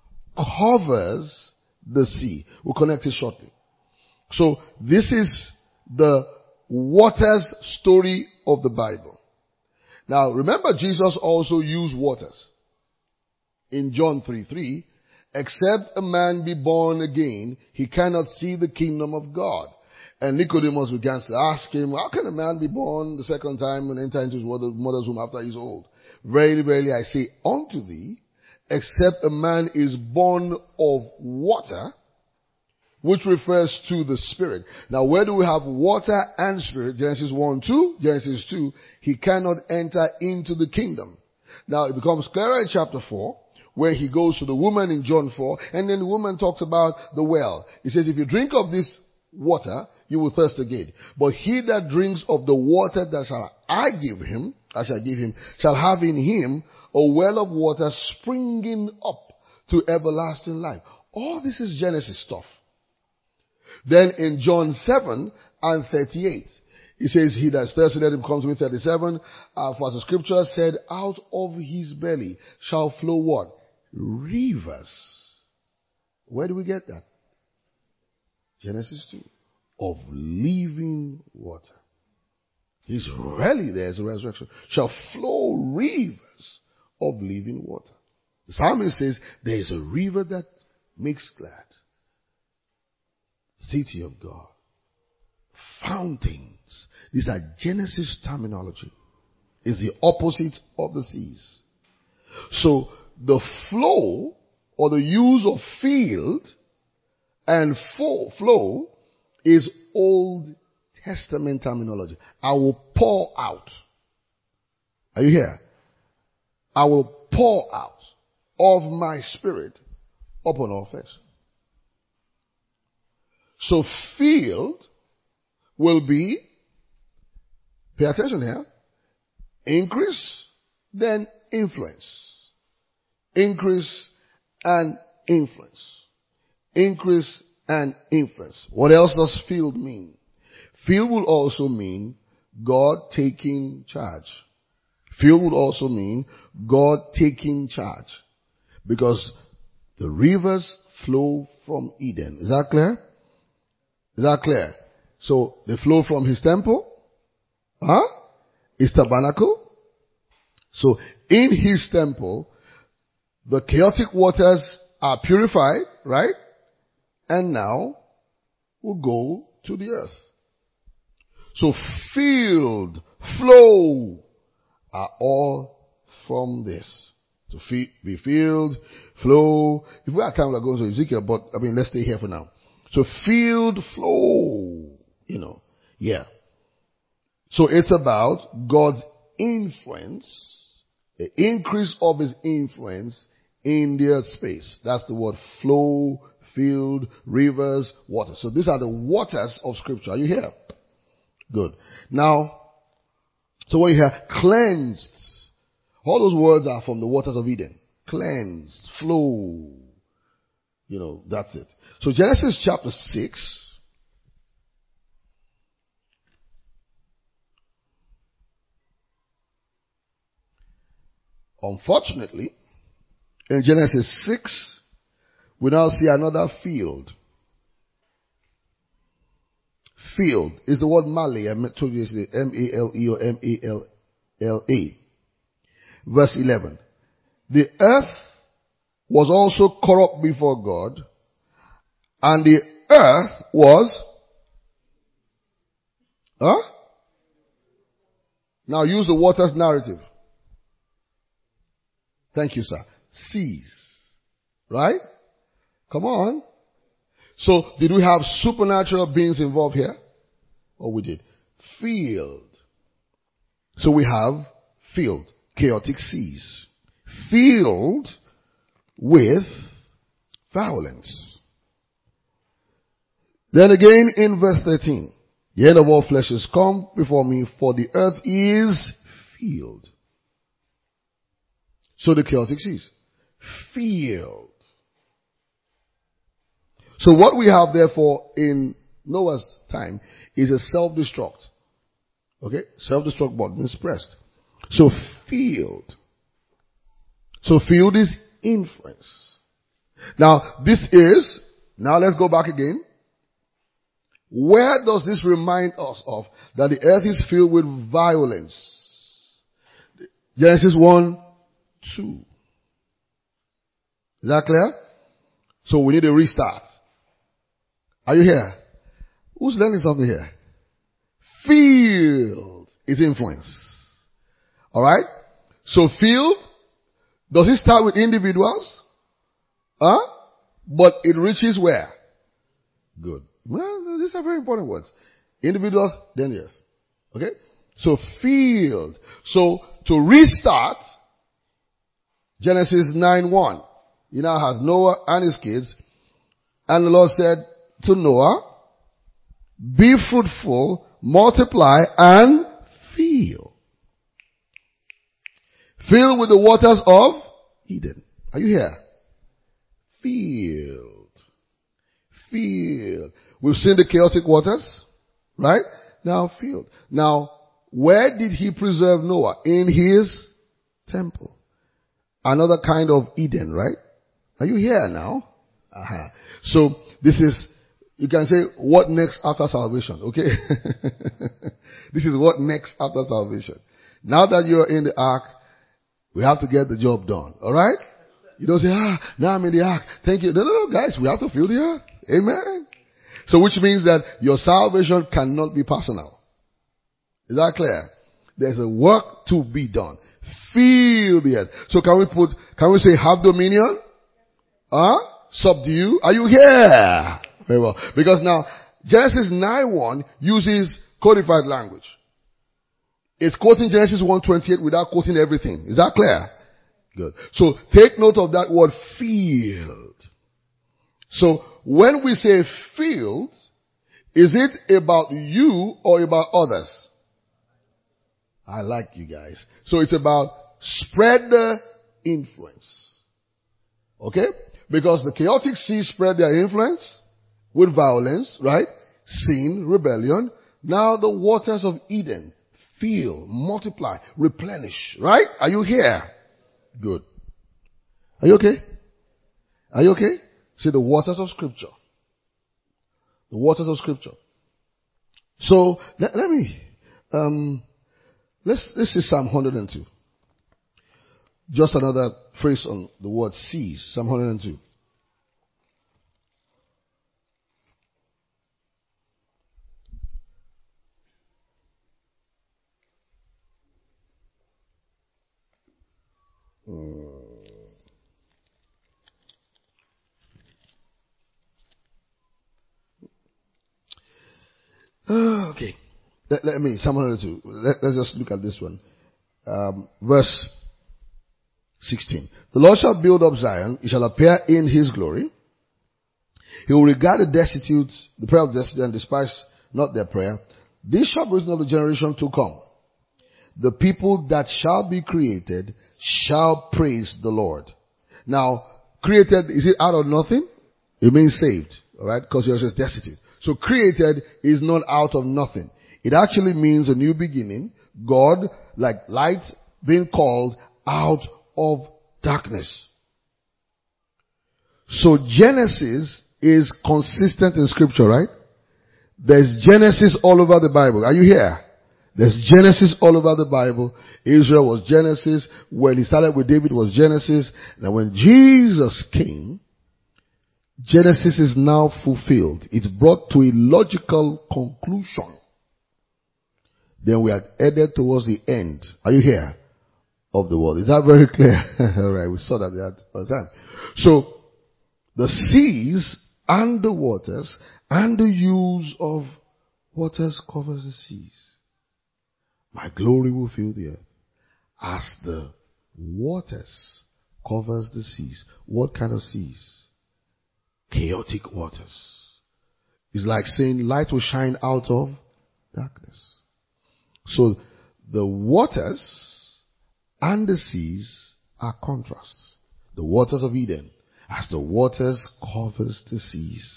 covers the sea. We'll connect it shortly. So this is the waters story of the Bible. Now remember, Jesus also used waters. In John three three, except a man be born again, he cannot see the kingdom of God. And Nicodemus began to ask him, how can a man be born the second time and enter into his mother's womb after he's old? Verily, verily, I say unto thee, except a man is born of water, which refers to the Spirit. Now, where do we have water and Spirit? Genesis one, two, Genesis two, he cannot enter into the kingdom. Now, it becomes clearer in chapter four, where he goes to the woman in John four, and then the woman talks about the well. He says, if you drink of this water, you will thirst again. But he that drinks of the water that shall I give him, I shall give him, shall have in him a well of water springing up to everlasting life. All this is Genesis stuff. Then in John seven and thirty-eight, he says, he that is thirsty, let him come to me. thirty-seven, uh, for as the scripture said, out of his belly shall flow what? Rivers. Where do we get that? Genesis two. Of living water. He's really there as a resurrection. Shall flow rivers of living water. The psalmist says, there is a river that makes glad. City of God. Fountains. These are Genesis terminology. Is the opposite of the seas. So the flow or the use of field and flow, flow is Old Testament terminology. I will pour out. Are you here? I will pour out of my spirit upon all flesh. So field will be, pay attention here, increase, then influence. Increase and influence. Increase and influence. What else does field mean? Field will also mean God taking charge. Field would also mean God taking charge. Because the rivers flow from Eden. Is that clear? Is that clear? So they flow from his temple, huh? His tabernacle. So in his temple, the chaotic waters are purified, right? And now will go to the earth. So field, flow are all from this. To fe- be filled, flow. If we have time, we'll go to Ezekiel, but I mean, let's stay here for now. So field, flow, you know, yeah. So it's about God's influence, the increase of his influence in the earth space. That's the word flow, field, rivers, water. So these are the waters of Scripture. Are you here? Good. Now, so when you hear cleansed, all those words are from the waters of Eden. Cleansed, flow. You know, that's it. So Genesis chapter six. Unfortunately, in Genesis six, we now see another field. Field is the word Male. I told you yesterday, M A L E or M A L L A. Verse eleven. The earth was also corrupt before God, and the earth was, huh? Now use the waters narrative. Thank you, sir. Seas. Right? Come on. So, did we have supernatural beings involved here? Or we did? Field. So we have field. Chaotic seas. Filled with violence. Then again in verse thirteen. The end of all flesh is come before me, for the earth is filled. So the chaotic seas. Filled. So what we have therefore in Noah's time is a self-destruct. Okay? Self-destruct button is pressed. So field. So field is influence. Now this is, now let's go back again. Where does this remind us of that the earth is filled with violence? Genesis one, two. Is that clear? So we need a restart. Are you here? Who's learning something here? Field is influence. Alright? So field, does it start with individuals? Huh? But it reaches where? Good. Well, these are very important words. Individuals, then yes. Okay? So field. So to restart, Genesis nine one. He now has Noah and his kids. And the Lord said to Noah, be fruitful, multiply, and fill. Fill with the waters of Eden. Are you here? Filled. Filled. We've seen the chaotic waters, right? Now filled. Now, where did he preserve Noah? In his temple. Another kind of Eden, right? Are you here now? Uh-huh. So, this is, you can say, what next after salvation, okay? This is what next after salvation. Now that you're in the ark, we have to get the job done, alright? You don't say, ah, now I'm in the ark. Thank you. No, no, no, guys, we have to fill the ark. Amen. So which means that your salvation cannot be personal. Is that clear? There's a work to be done. Fill the earth. So can we put, can we say have dominion? Huh? Subdue. Are you here? Very well. Because now, Genesis nine one uses codified language. It's quoting Genesis one twenty-eight without quoting everything. Is that clear? Good. So take note of that word field. So when we say field, is it about you or about others? I like you guys. So it's about spread the influence. Okay? Because the chaotic seas spread their influence with violence, right? Sin, rebellion. Now the waters of Eden fill, multiply, replenish, right? Are you here? Good. Are you okay? Are you okay? See, the waters of Scripture. The waters of Scripture. So, let, let me, um, let's, let's see Psalm one hundred two. Just another phrase on the word seas. Psalm one hundred two. Uh, okay. Let, let me, Psalm one hundred two. Let, let's just look at this one. Um, verse sixteen. The Lord shall build up Zion. He shall appear in his glory. He will regard the destitute, the prayer of the destitute, and despise not their prayer. This shall be written of the generation to come. The people that shall be created shall praise the Lord. Now, created, is it out of nothing? It means saved. Alright? Because you're just destitute. So created is not out of nothing. It actually means a new beginning. God, like light, being called out of darkness. So Genesis is consistent in Scripture, right? There's Genesis all over the Bible. Are you here? There's Genesis all over the Bible. Israel was Genesis. When he started with David was Genesis. Now when Jesus came, Genesis is now fulfilled. It's brought to a logical conclusion. Then we are headed towards the end. Are you here? Of the world. Is that very clear? Alright, we saw that the other time. So, the seas and the waters and the use of waters covers the seas. My glory will fill the earth as the waters covers the seas. What kind of seas? Chaotic waters. It's like saying light will shine out of darkness. So the waters and the seas are contrasts. The waters of Eden as the waters covers the seas.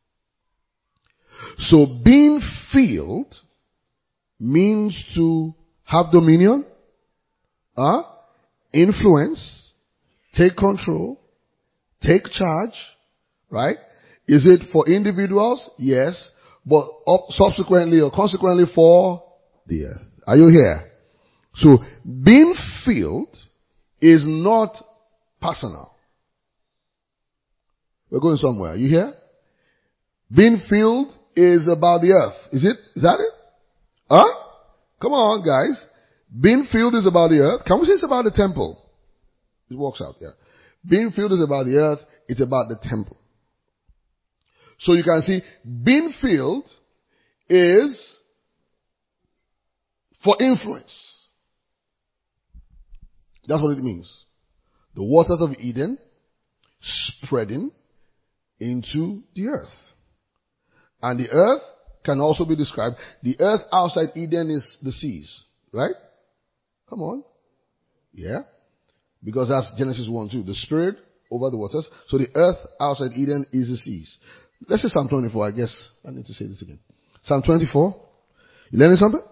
So being filled means to have dominion, uh, influence, take control, take charge, right? Is it for individuals? Yes. But up subsequently or consequently for the earth. Are you here? So being filled is not personal. We're going somewhere. Are you here? Being filled is about the earth. Is it? Is that it? Huh? Come on, guys. Being filled is about the earth. Can we say it's about the temple? It works out there. Being filled is about the earth. It's about the temple. So you can see, being filled is for influence. That's what it means. The waters of Eden spreading into the earth. And the earth can also be described. The earth outside Eden is the seas. Right? Come on. Yeah. Because that's Genesis one two. The spirit over the waters. So the earth outside Eden is the seas. Let's say Psalm twenty-four. I guess I need to say this again. Psalm twenty-four. You learning something?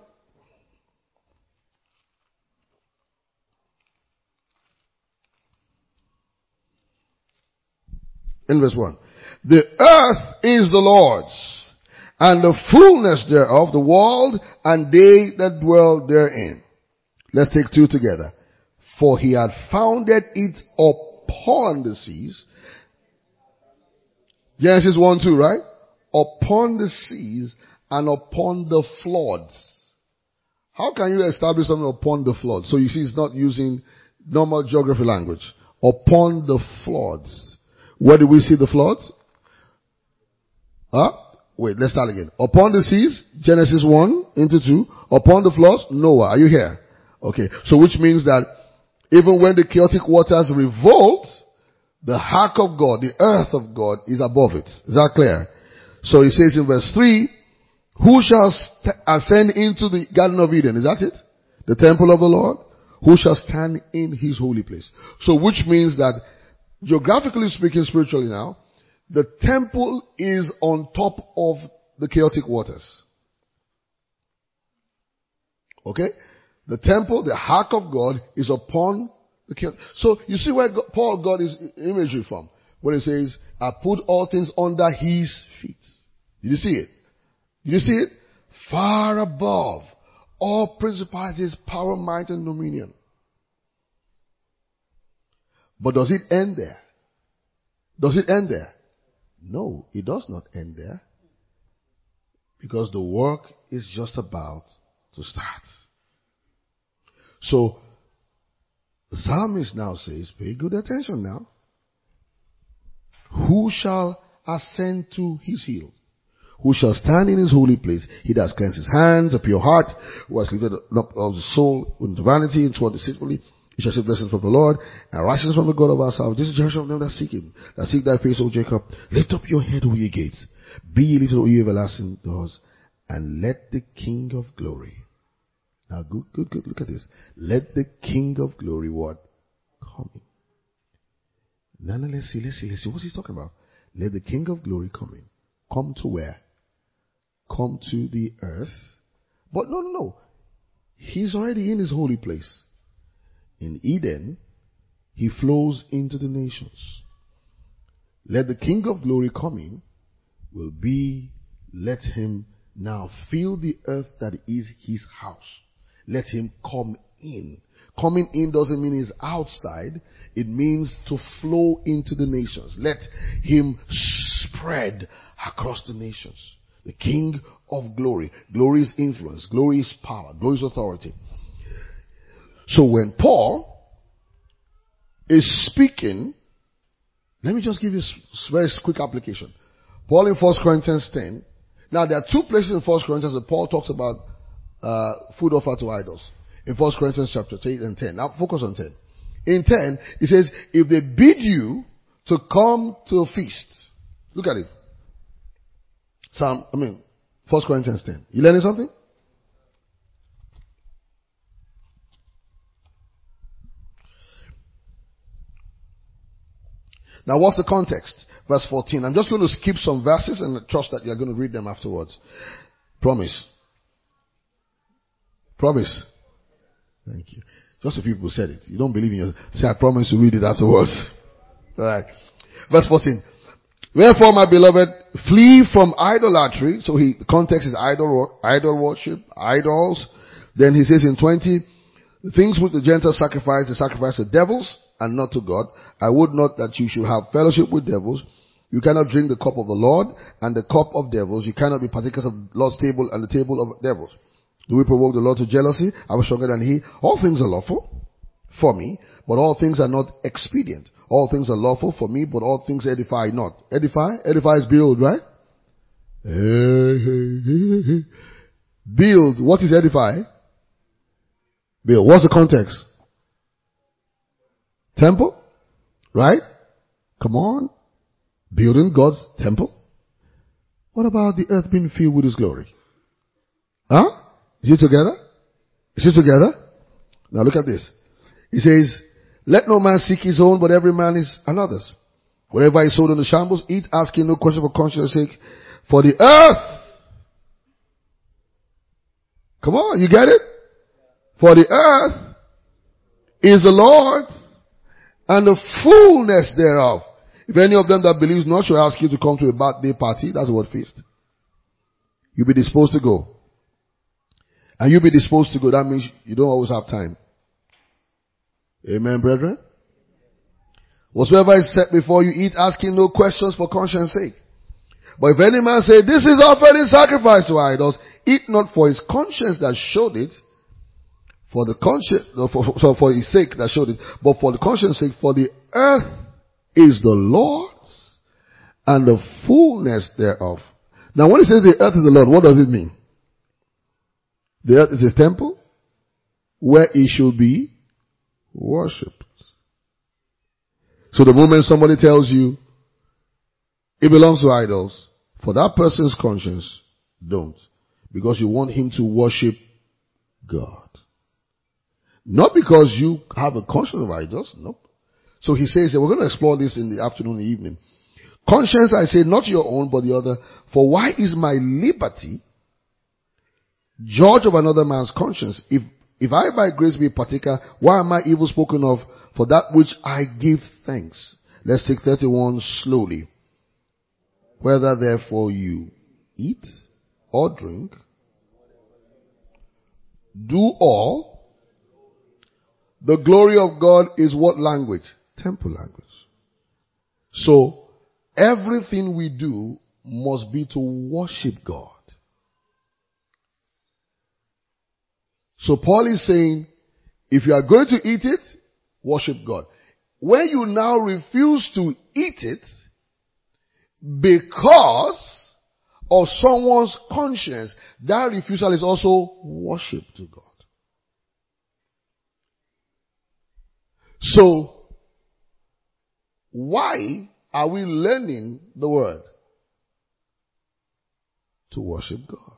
In verse one. The earth is the Lord's, and the fullness thereof, the world, and they that dwell therein. Let's take two together. For he had founded it upon the seas. Genesis one two, right? Upon the seas and upon the floods. How can you establish something upon the floods? So you see it's not using normal geography language. Upon the floods. Where do we see the floods? Huh? Wait, let's start again. Upon the seas, Genesis one into two. Upon the floods, Noah. Are you here? Okay. So which means that even when the chaotic waters revolt, the ark of God, the earth of God is above it. Is that clear? So he says in verse three, who shall st- ascend into the Garden of Eden? Is that it? The temple of the Lord? Who shall stand in his holy place? So which means that geographically speaking, spiritually now, the temple is on top of the chaotic waters. Okay? The temple, the ark of God, is upon the chaotic. So you see where God, Paul got his imagery from. When it says, I put all things under his feet. Did you see it? Did you see it? Far above all principalities, power, might, and dominion. But does it end there? Does it end there? No, it does not end there. Because the work is just about to start. So, the psalmist now says, pay good attention now. Who shall ascend to his hill? Who shall stand in his holy place? He that cleanses his hands, a pure heart, who has lifted up of the soul into vanity and toward deceitfully. He shall receive blessings from the Lord, and righteousness from the God of our salvation. This is the generation of them that seek him, that seek thy face, O Jacob. Lift up your head, O ye gates. Be ye lifted, O ye everlasting doors, and let the King of glory. Now, good, good, good. Look at this. Let the King of glory what? Come in. Now, now, let's see, let's see, let's see. What's he talking about? Let the King of glory come in. Come to where? Come to the earth. But no, no, no. He's already in his holy place. In Eden, he flows into the nations. Let the King of glory come in will be, let him now fill the earth that is his house. Let him come in. Coming in doesn't mean he's outside. It means to flow into the nations. Let him spread across the nations. The King of glory. Glory is influence. Glory is power. Glory is authority. So when Paul is speaking, let me just give you a very quick application. Paul in First Corinthians ten. Now there are two places in First Corinthians that Paul talks about uh, food offered to idols. In First Corinthians chapter eight and ten. Now focus on ten. In ten, it says, if they bid you to come to a feast. Look at it. Psalm, I mean, First Corinthians ten. You learning something? Now what's the context? Verse fourteen. I'm just going to skip some verses and trust that you're going to read them afterwards. Promise. Promise. Thank you. Just a few people said it. You don't believe in yourself. Say, I promise to read it afterwards. Alright. Verse fourteen. Wherefore, my beloved, flee from idolatry. So he, the context is idol, idol worship, idols. Then he says in twenty, the things which the Gentiles sacrifice, they sacrifice to devils and not to God. I would not that you should have fellowship with devils. You cannot drink the cup of the Lord and the cup of devils. You cannot be partakers of the Lord's table and the table of devils. Do we provoke the Lord to jealousy? I was stronger than he. All things are lawful for me, but all things are not expedient. All things are lawful for me, but all things edify not. Edify? Edify is build, right? Build. What is edify? Build. What's the context? Temple? Right? Come on. Building God's temple. What about the earth being filled with his glory? Huh? Is it together? Is it together? Now look at this. He says, let no man seek his own, but every man is another's. Whatever is sold in the shambles, eat, asking no question for conscience sake. For the earth. Come on, you get it? For the earth is the Lord's, and the fullness thereof. If any of them that believes not shall ask you to come to a birthday party, that's the word feast. You'll be disposed to go. And you'll be disposed to go. That means you don't always have time. Amen, brethren? Whatsoever is set before you, eat, asking no questions for conscience sake. But if any man say, this is offered in sacrifice to idols, eat not for his conscience that showed it, for the conscience, no, for, for, so for his sake that showed it, but for the conscience sake, for the earth is the Lord's, and the fullness thereof. Now when it says the earth is the Lord, what does it mean? The earth is his temple, where he should be worshipped. So the moment somebody tells you it belongs to idols, for that person's conscience, don't. Because you want him to worship God. Not because you have a conscience of idols, nope. So he says that we're going to explore this in the afternoon and evening. Conscience, I say, not your own, but the other. For why is my liberty judge of another man's conscience? If if I by grace be a partaker, why am I evil spoken of for that which I give thanks? Let's take thirty-one slowly. Whether therefore you eat or drink, do all. The glory of God is what language? Temple language. So, everything we do must be to worship God. So Paul is saying, if you are going to eat it, worship God. When you now refuse to eat it because of someone's conscience, that refusal is also worship to God. So, why are we learning the word? To worship God.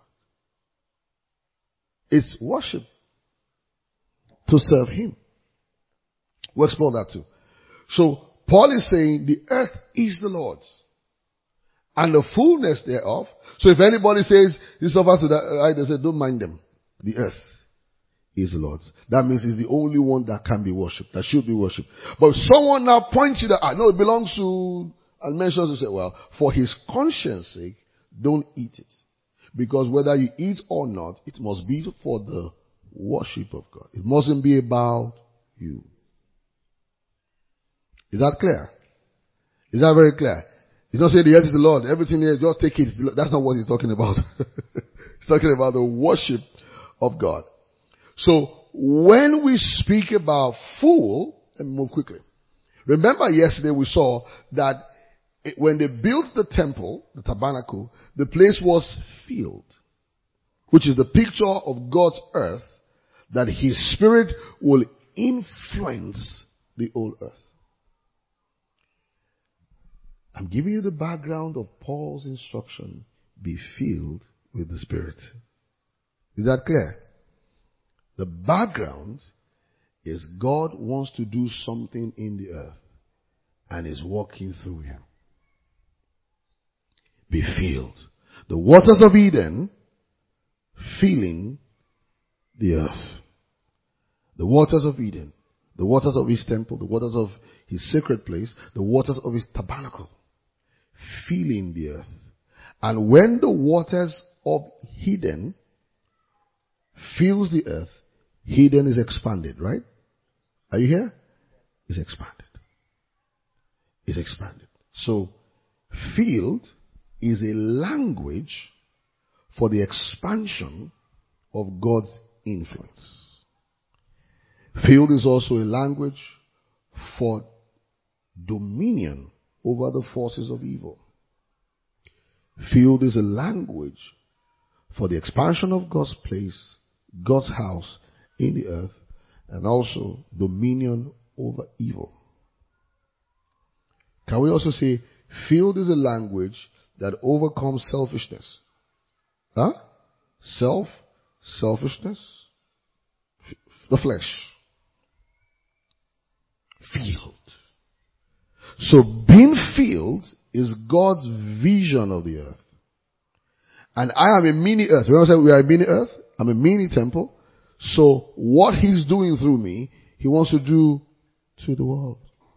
It's worship. To serve Him. We'll explore that too. So, Paul is saying the earth is the Lord's and the fullness thereof. So if anybody says he suffers to that, I say don't mind them. The earth is the Lord's. That means it's the only one that can be worshipped, that should be worshipped. But if someone now points you that, I know it belongs to, and mentions to say, well, for his conscience sake, don't eat it. Because whether you eat or not, it must be for the worship of God. It mustn't be about you. Is that clear? Is that very clear? He's not saying the earth is the Lord. Everything here, just take it. That's not what he's talking about. He's talking about the worship of God. So, when we speak about fool, let me move quickly. Remember yesterday we saw that it, when they built the temple, the tabernacle, the place was filled, which is the picture of God's earth, that His Spirit will influence the whole earth. I'm giving you the background of Paul's instruction, be filled with the Spirit. Is that clear? The background is God wants to do something in the earth and is walking through you. Be filled. The waters of Eden filling the earth. The waters of Eden. The waters of His temple. The waters of His sacred place. The waters of His tabernacle. Filling the earth. And when the waters of Eden fills the earth, Eden is expanded, right? Are you here? It's expanded. It's expanded. So, filled is a language for the expansion of God's influence. Filled is also a language for dominion over the forces of evil. Filled is a language for the expansion of God's place, God's house in the earth, and also dominion over evil. Can we also say, filled is a language that overcomes selfishness? Huh? Self, selfishness, the flesh. Filled. So being filled is God's vision of the earth. And I am a mini earth. Remember I said we are a mini earth? I'm a mini temple. So what He's doing through me, He wants to do to the world.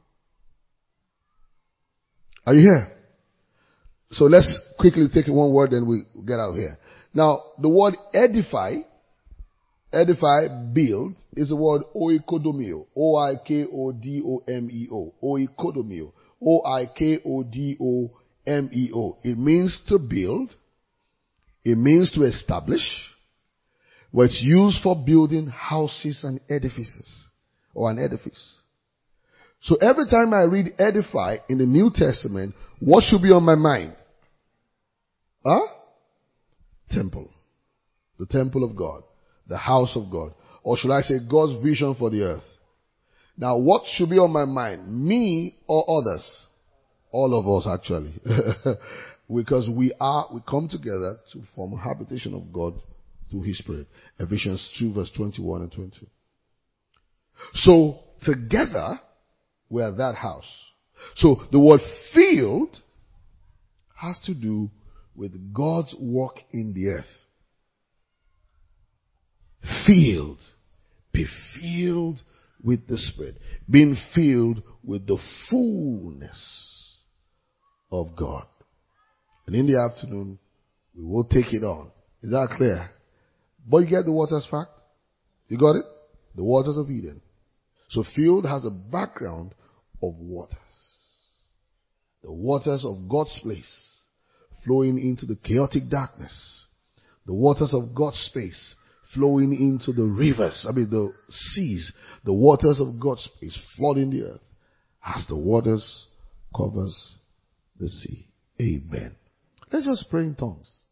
Are you here? So let's quickly take one word and we get out of here. Now, the word edify, edify, build, is the word oikodomio. O I K O D O M E O. Oikodomio. O I K O D O M E O. It means to build. It means to establish. Where it's used for building houses and edifices. Or an edifice. So every time I read edify in the New Testament, what should be on my mind? Huh? Temple. The temple of God. The house of God. Or should I say God's vision for the earth? Now what should be on my mind? Me or others? All of us actually. Because we are, we come together to form a habitation of God through His Spirit. Ephesians two verse twenty-one and twenty-two. So together we are that house. So the word filled has to do with God's work in the earth. Filled. Be filled with the Spirit. Being filled with the fullness of God. And in the afternoon, we will take it on. Is that clear? But you get the waters fact? You got it? The waters of Eden. So filled has a background of waters. The waters of God's place flowing into the chaotic darkness. The waters of God's space flowing into the rivers, I mean the seas. The waters of God's space flooding the earth as the waters covers the sea. Amen. Let's just pray in tongues.